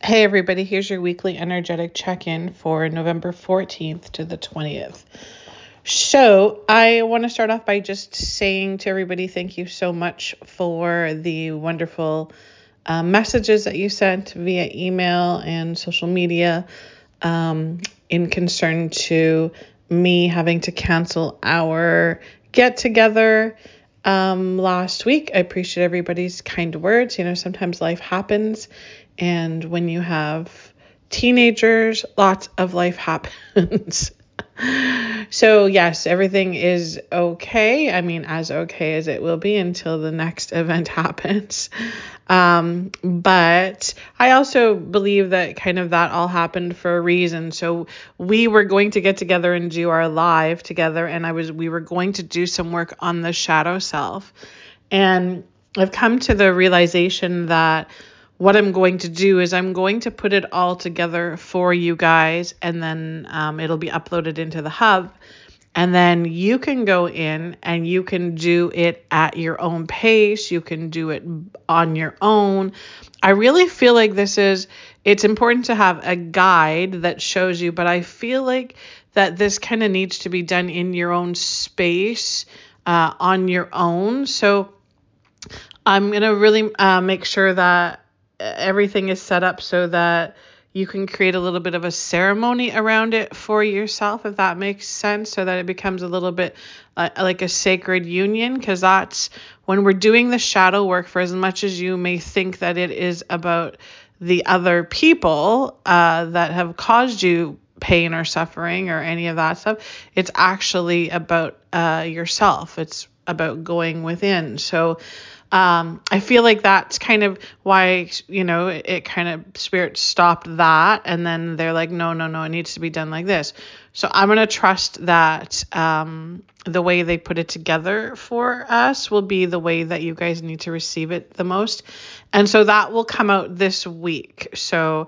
Hey everybody, here's your weekly energetic check-in for November 14th to the 20th. So I want to start off by just saying to everybody, thank you so much for the wonderful messages that you sent via email and social media in concern to me having to cancel our get-together last week. I appreciate everybody's kind words. Sometimes life happens, and when you have teenagers, lots of life happens. So yes, everything is okay. I mean, as okay as it will be until the next event happens. But I also believe that kind of that all happened for a reason. So we were going to get together and do our live together, and we were going to do some work on the shadow self. And I've come to the realization that what I'm going to do is I'm going to put it all together for you guys, and then it'll be uploaded into the hub. And then you can go in and you can do it at your own pace. You can do it on your own. I really feel like it's important to have a guide that shows you, but I feel like that this kind of needs to be done in your own space, on your own. So I'm going to really make sure that everything is set up so that you can create a little bit of a ceremony around it for yourself, if that makes sense, so that it becomes a little bit like a sacred union, because that's when we're doing the shadow work. For as much as you may think that it is about the other people that have caused you pain or suffering or any of that stuff, it's actually about yourself. It's about going within. So I feel like that's kind of why, it kind of spirit stopped that. And then they're like, no, it needs to be done like this. So I'm going to trust that the way they put it together for us will be the way that you guys need to receive it the most. And so that will come out this week. So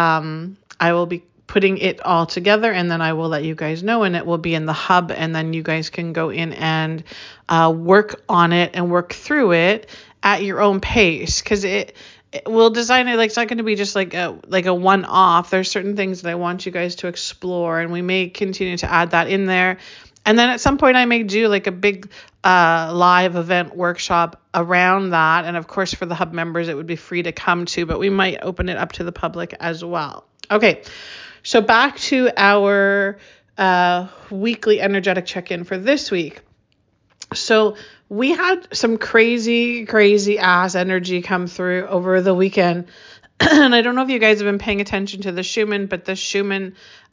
I will be putting it all together, and then I will let you guys know, and it will be in the hub, and then you guys can go in and work on it and work through it at your own pace, because we'll design it like it's not going to be just like a one-off. There's certain things that I want you guys to explore, and we may continue to add that in there. And then at some point I may do like a big live event workshop around that. And of course, for the hub members, it would be free to come to, but we might open it up to the public as well. Okay, so back to our weekly energetic check-in for this week. So we had some crazy ass energy come through over the weekend. And I don't know if you guys have been paying attention to the Schumann, but the Schumann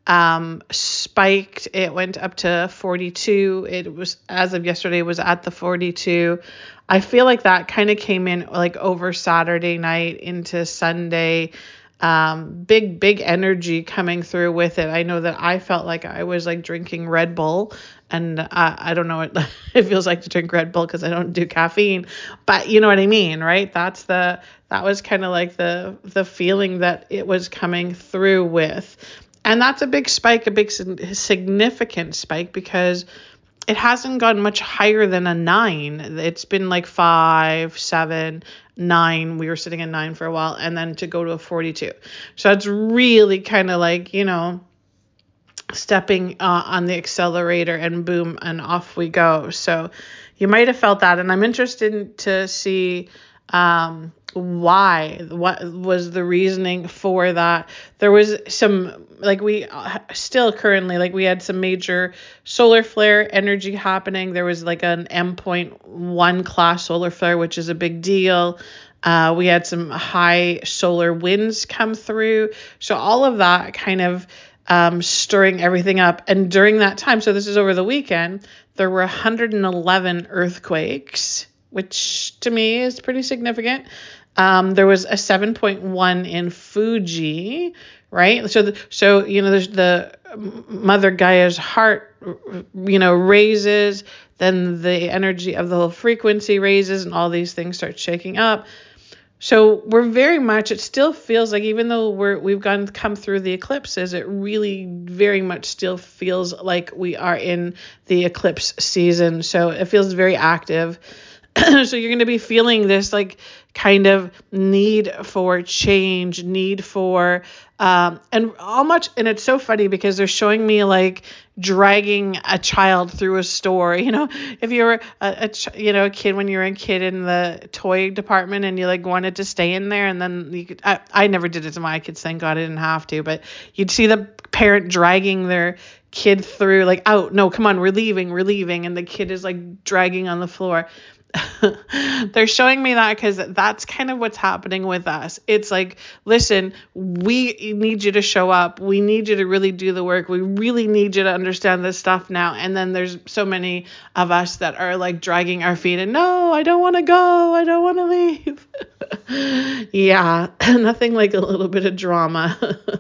spiked. It went up to 42. It was, as of yesterday, was at the 42. I feel like that kind of came in like over Saturday night into Sunday. Big energy coming through with it. I know that I felt like I was like drinking Red Bull, and I don't know what it feels like to drink Red Bull because I don't do caffeine, but you know what I mean, right? That was kind of like the feeling that it was coming through with. And that's a big spike, a big significant spike, because it hasn't gone much higher than a 9. It's been like 5, 7, 9. We were sitting at 9 for a while, and then to go to a 42. So it's really kind of like, stepping on the accelerator, and boom, and off we go. So you might have felt that. And I'm interested to see what was the reasoning for that. There was some, like, we still currently, like, we had some major solar flare energy happening. There was like an M.1 class solar flare, which is a big deal. We had some high solar winds come through. So all of that kind of stirring everything up. And during that time, so this is over the weekend, there were 111 earthquakes, which to me is pretty significant. There was a 7.1 in Fuji, right? So there's the Mother Gaia's heart, raises, then the energy of the whole frequency raises, and all these things start shaking up. So we're very much, it still feels like, even though we've come through the eclipses, it really very much still feels like we are in the eclipse season. So it feels very active. So you're going to be feeling this like kind of need for change, need for, and it's so funny because they're showing me like dragging a child through a store. If you were a kid when you were a kid in the toy department and you like wanted to stay in there, and then I never did it to my kids, thank God I didn't have to, but you'd see the parent dragging their kid through, like, oh no, come on, we're leaving, and the kid is like dragging on the floor. They're showing me that because that's kind of what's happening with us. It's like, listen, we need you to show up. We need you to really do the work. We really need you to understand this stuff now. And then there's so many of us that are like dragging our feet and no, I don't want to go. I don't want to leave. Yeah, nothing like a little bit of drama.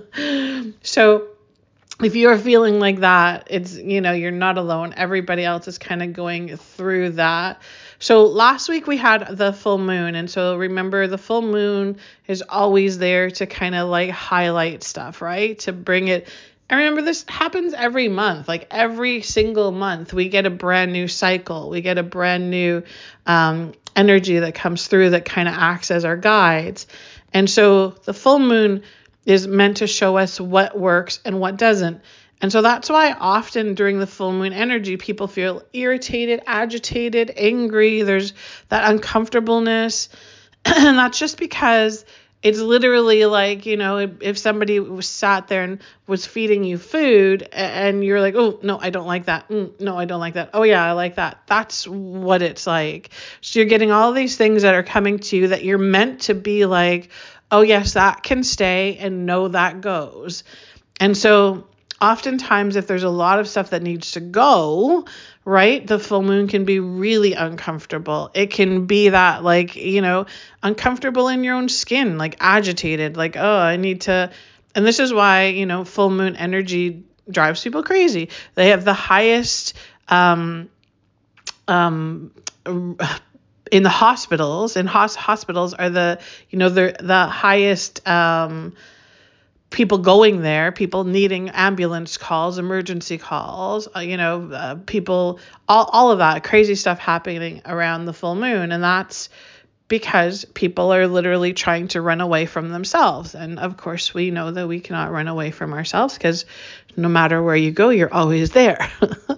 So if you're feeling like that, it's, you're not alone. Everybody else is kind of going through that. So last week we had the full moon. And so remember, the full moon is always there to kind of like highlight stuff, right? To bring it. And remember, this happens every month, like every single month, we get a brand new cycle. We get a brand new energy that comes through that kind of acts as our guides. And so the full moon is meant to show us what works and what doesn't. And so that's why often during the full moon energy, people feel irritated, agitated, angry. There's that uncomfortableness. And that's just because it's literally like, if somebody was sat there and was feeding you food and you're like, oh, no, I don't like that. No, I don't like that. Oh, yeah, I like that. That's what it's like. So you're getting all these things that are coming to you that you're meant to be like, oh, yes, that can stay, and no, that goes. And so oftentimes if there's a lot of stuff that needs to go, right, the full moon can be really uncomfortable. It can be that like, uncomfortable in your own skin, like agitated, like, oh, I need to. And this is why, full moon energy drives people crazy. They have the highest in the hospitals, and hospitals are the, they're the highest people going there, people needing ambulance calls, emergency calls, people, all of that crazy stuff happening around the full moon. And that's because people are literally trying to run away from themselves. And of course, we know that we cannot run away from ourselves because no matter where you go, you're always there.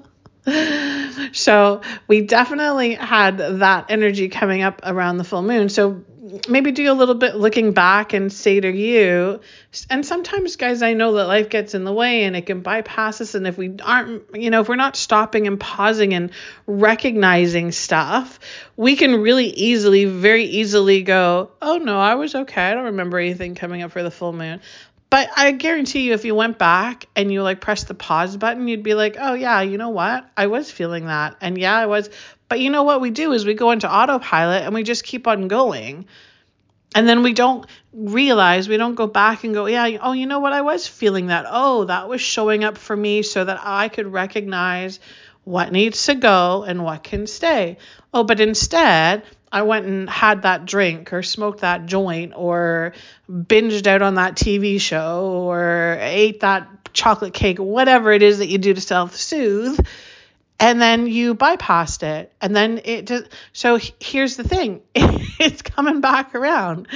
So we definitely had that energy coming up around the full moon. So maybe do a little bit looking back and say to you, and sometimes, guys, I know that life gets in the way and it can bypass us. And if we aren't, if we're not stopping and pausing and recognizing stuff, we can very easily go, oh no, I was okay. I don't remember anything coming up for the full moon. But I guarantee you, if you went back and you like press the pause button, you'd be like, oh yeah, you know what? I was feeling that. And yeah, I was. But you know what we do is we go into autopilot and we just keep on going. And then we don't realize, we don't go back and go, yeah, oh, you know what? I was feeling that. Oh, that was showing up for me so that I could recognize what needs to go and what can stay. Oh, but instead, I went and had that drink or smoked that joint or binged out on that TV show or ate that chocolate cake, whatever it is that you do to self-soothe. And then you bypassed it. And then it just, so here's the thing. It's coming back around.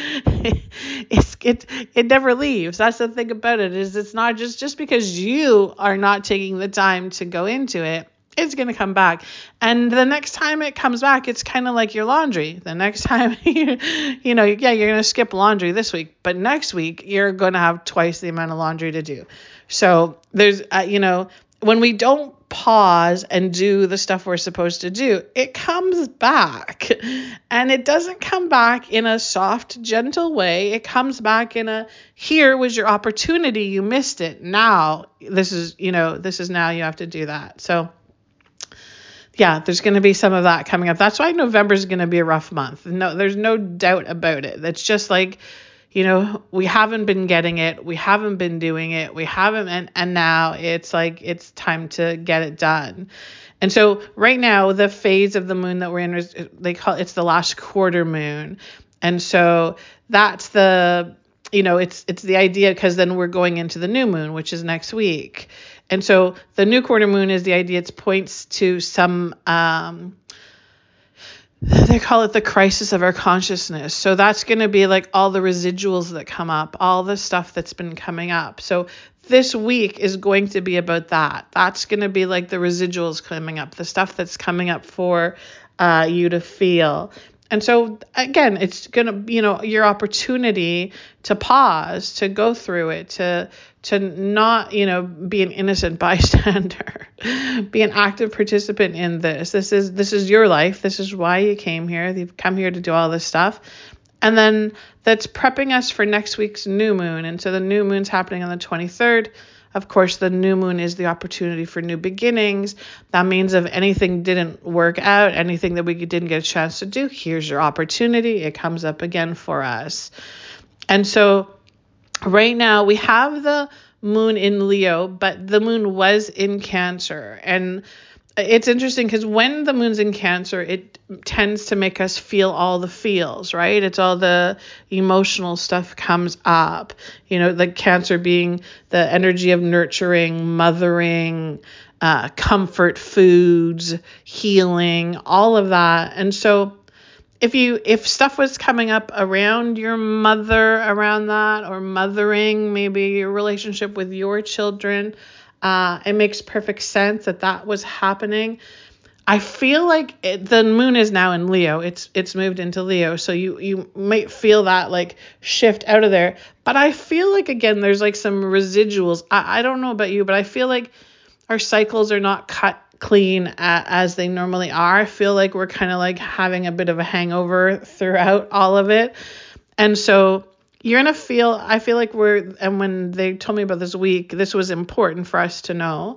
It never leaves. That's the thing about it, is it's not just because you are not taking the time to go into it, it's going to come back. And the next time it comes back, it's kind of like your laundry. The next time, you're going to skip laundry this week, but next week you're going to have twice the amount of laundry to do. So there's, when we don't pause and do the stuff we're supposed to do, it comes back. And it doesn't come back in a soft, gentle way. It comes back in a, here was your opportunity, you missed it. Now, this is now you have to do that. So yeah, there's going to be some of that coming up. That's why November is going to be a rough month. No, there's no doubt about it. That's just like, we haven't been getting it. We haven't been doing it. We haven't. And now it's like, it's time to get it done. And so right now, the phase of the moon that we're in, it's the last quarter moon. And so that's the, it's the idea, because then we're going into the new moon, which is next week. And so the new quarter moon is the idea. It points to some, they call it the crisis of our consciousness. So that's going to be like all the residuals that come up, all the stuff that's been coming up. So this week is going to be about that. That's going to be like the residuals coming up, the stuff that's coming up for you to feel. And so again, it's going to, your opportunity to pause, to go through it, to not, be an innocent bystander, be an active participant in this. This is your life. This is why you came here. You've come here to do all this stuff. And then that's prepping us for next week's new moon. And so the new moon's happening on the 23rd. Of course, the new moon is the opportunity for new beginnings. That means if anything didn't work out, anything that we didn't get a chance to do, here's your opportunity. It comes up again for us. And so right now we have the moon in Leo, but the moon was in Cancer. And it's interesting because when the moon's in Cancer, it tends to make us feel all the feels, right? It's all the emotional stuff comes up, the Cancer being the energy of nurturing, mothering, comfort foods, healing, all of that. And so if stuff was coming up around your mother, around that, or mothering, maybe your relationship with your children, it makes perfect sense that was happening. I feel like the moon is now in Leo. It's moved into Leo. So you might feel that like shift out of there. But I feel like, again, there's like some residuals. I don't know about you, but I feel like our cycles are not cut clean as they normally are. I feel like we're kind of like having a bit of a hangover throughout all of it. And so you're going to feel, I feel like and when they told me about this week, this was important for us to know,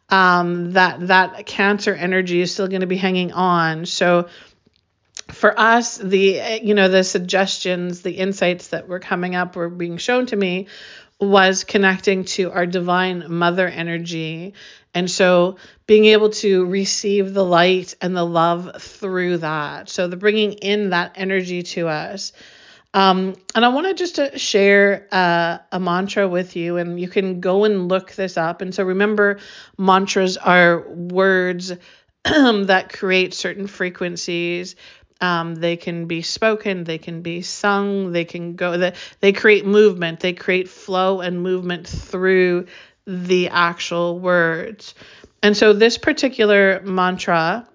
that Cancer energy is still going to be hanging on. So for us, the suggestions, the insights that were coming up were being shown to me was connecting to our divine mother energy. And so being able to receive the light and the love through that. So the bringing in that energy to us. And I wanted just to share a mantra with you, and you can go and look this up. And so remember, mantras are words that create certain frequencies. They can be spoken, they can be sung, they create movement, they create flow and movement through the actual words. And so this particular mantra,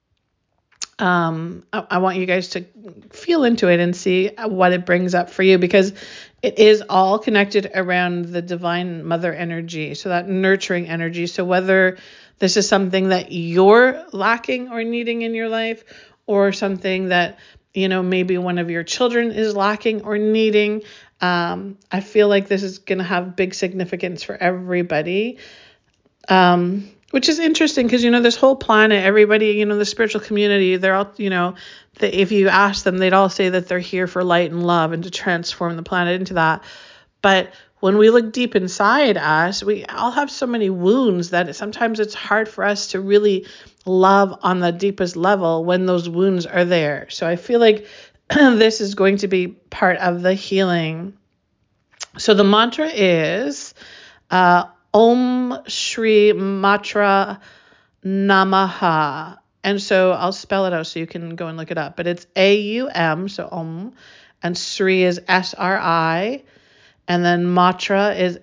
I want you guys to feel into it and see what it brings up for you, because it is all connected around the divine mother energy, so that nurturing energy. So whether this is something that you're lacking or needing in your life, or something that, maybe one of your children is lacking or needing, I feel like this is going to have big significance for everybody. Which is interesting because, this whole planet, everybody, the spiritual community, they're all, if you ask them, they'd all say that they're here for light and love and to transform the planet into that. But when we look deep inside us, we all have so many wounds that sometimes it's hard for us to really love on the deepest level when those wounds are there. So I feel like this is going to be part of the healing. So the mantra is, Om Shri Matra Namaha. And so I'll spell it out so you can go and look it up. But it's AUM, so Om, and Sri is SRI, and then Matra is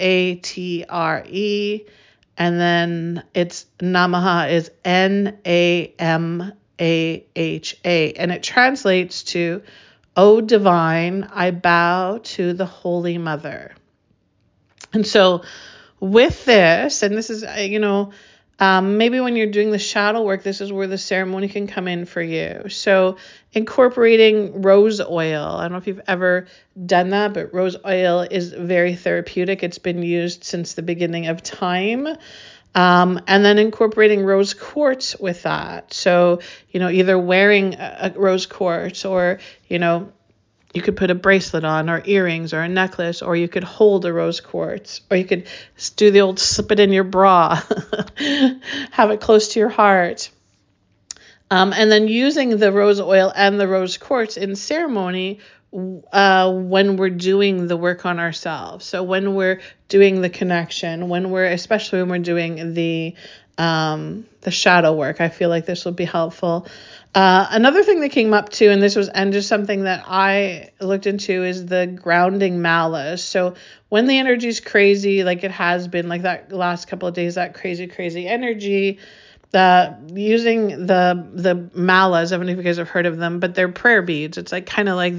MATRE, and then it's Namaha is NAMAHA, and it translates to, O divine, I bow to the Holy Mother. And so with this, and this is, maybe when you're doing the shadow work, this is where the ceremony can come in for you. So incorporating rose oil. I don't know if you've ever done that, but rose oil is very therapeutic. It's been used since the beginning of time. And then incorporating rose quartz with that. So, either wearing a rose quartz, or, you could put a bracelet on, or earrings, or a necklace, or you could hold a rose quartz, or you could do the old slip it in your bra, have it close to your heart. And then using the rose oil and the rose quartz in ceremony when we're doing the work on ourselves. So when we're doing the connection, especially when we're doing the shadow work, I feel like this will be helpful. Another thing that came up too, and just something that I looked into, is the grounding malas. So when the energy is crazy, like it has been, like that last couple of days, that crazy energy, using the malas, I don't know if you guys have heard of them, but they're prayer beads. It's like kind of like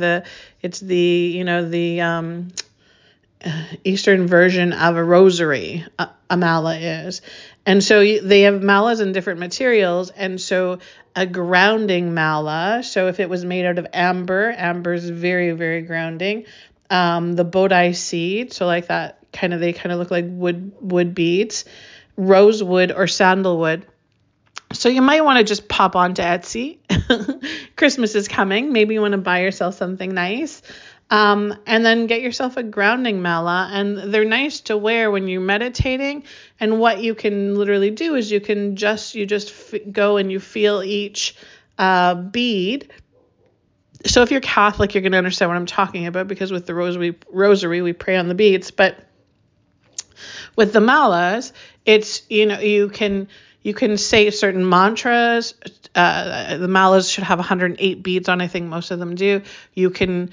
the Eastern version of a rosary, a mala is. And so they have malas in different materials. And so a grounding mala, so if it was made out of amber is very, very grounding. The bodhi seed, so like that they kind of look like wood beads, rosewood or sandalwood. So you might want to just pop onto Etsy. Christmas is coming. Maybe you want to buy yourself something nice. And then get yourself a grounding mala. And they're nice to wear when you're meditating. And what you can literally do is you just go and you feel each bead. So if you're Catholic, you're going to understand what I'm talking about, because with the rosary, we pray on the beads. But with the malas, it's, you can say certain mantras. The malas should have 108 beads on. I think most of them do. You can,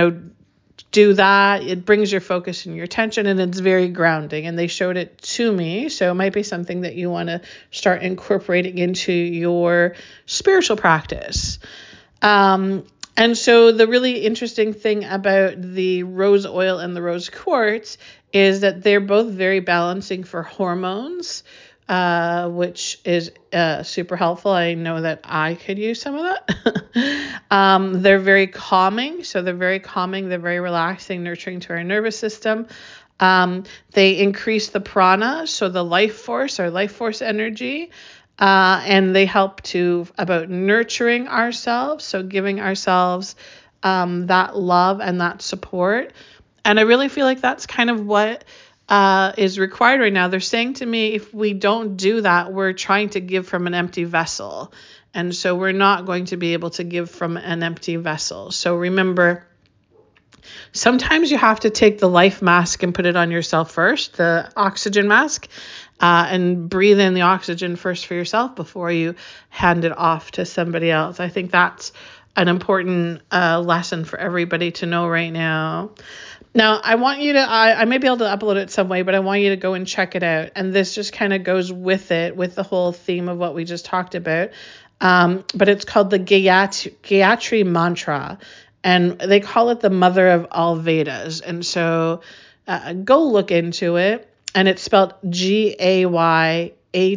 do that. It brings your focus and your attention, and it's very grounding. And they showed it to me. So it might be something that you want to start incorporating into your spiritual practice. And so the really interesting thing about the rose oil and the rose quartz is that they're both very balancing for hormones, which is super helpful. I know that I could use some of that. They're very calming. So they're very calming. They're very relaxing, nurturing to our nervous system. They increase the prana, so the life force energy. And they help about nurturing ourselves, so giving ourselves that love and that support. And I really feel like that's kind of what is required right now. They're saying to me, if we don't do that, we're trying to give from an empty vessel. And so we're not going to be able to give from an empty vessel. So remember, sometimes you have to take the life mask and put it on yourself first, the oxygen mask, and breathe in the oxygen first for yourself before you hand it off to somebody else. I think that's an important lesson for everybody to know right now. Now, I want you to, I may be able to upload it some way, but I want you to go and check it out. And this just kind of goes with the whole theme of what we just talked about. But it's called the Gayatri Mantra. And they call it the mother of all Vedas. And so go look into it. And it's spelled Gayatri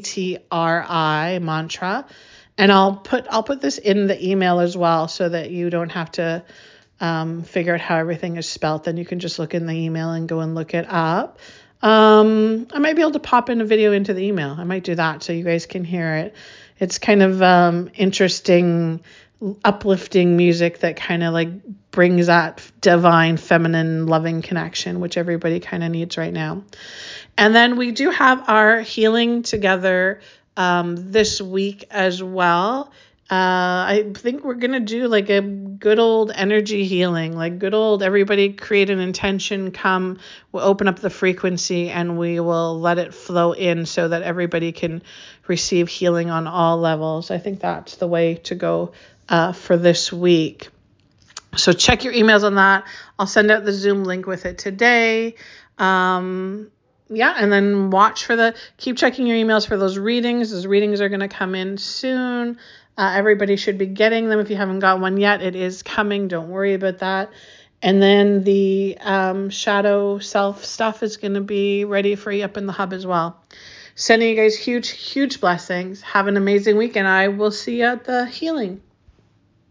mantra. And I'll put this in the email as well, so that you don't have to figure out how everything is spelled. Then you can just look in the email and go and look it up. I might be able to pop in a video into the email. I might do that so you guys can hear it. It's kind of interesting, uplifting music that kind of like brings that divine, feminine, loving connection, which everybody kind of needs right now. And then we do have our healing together this week as well. I think we're going to do like a good old energy healing, like good old everybody create an intention, we'll open up the frequency, and we will let it flow in so that everybody can receive healing on all levels. I think that's the way to go for this week. So check your emails on that. I'll send out the Zoom link with it today. And then keep checking your emails for those readings. Those readings are going to come in soon. Everybody should be getting them. If you haven't got one yet, it is coming. Don't worry about that. And then the shadow self stuff is going to be ready for you up in the hub as well. Sending you guys huge, huge blessings. Have an amazing week, and I will see you at the healing.